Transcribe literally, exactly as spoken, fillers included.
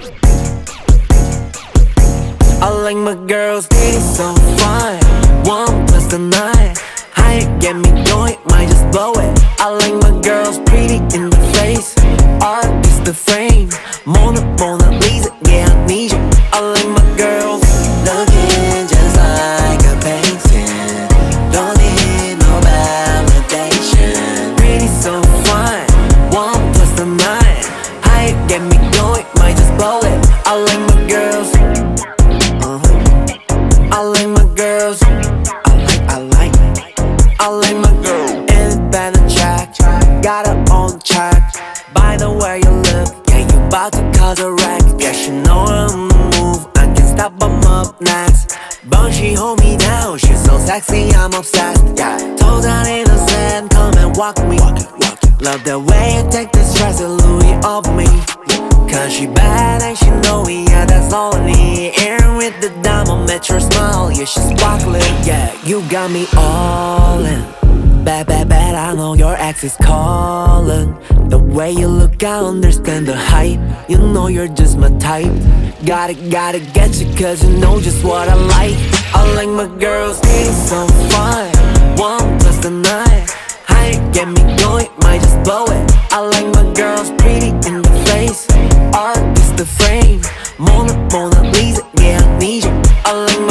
I like my girls, they so fine. One plus the nine. How you get me going, might just blow it. I like my girls pretty in the face. Art is the frame. Mona, Mona Lisa, yeah, I need you. I like my girls looking just like a painting. Don't need no validation. Pretty so fine. One plus the nine. How you get me going, might just blow it. I like my girls. I like my girls. I like, I like, I like my girl. Independent track, got her on track. By the way you look, yeah, you bout to cause a wreck. Yeah, she know I'm the move, I can't stop, I'm up next. But she hold me down, she's so sexy, I'm obsessed. Yeah, told her innocent, come and walk me. Walk it, walk it. Love the way you take the stress and Louis off me. Cause she bad and she know it, yeah, that's all I need. Air with the diamond, met your smile, yeah, she's sparkling. Yeah, you got me all in. Bad, bad, bad, I know your ex is calling. The way you look, I understand the hype. You know you're just my type. Gotta, gotta get you cause you know just what I like. I like my girls, they so fine. One plus the nine. How you get me going, might just blow it. I like my girls pretty in the face. Art is the frame. Mona, Mona Lisa, yeah, I need you. I like my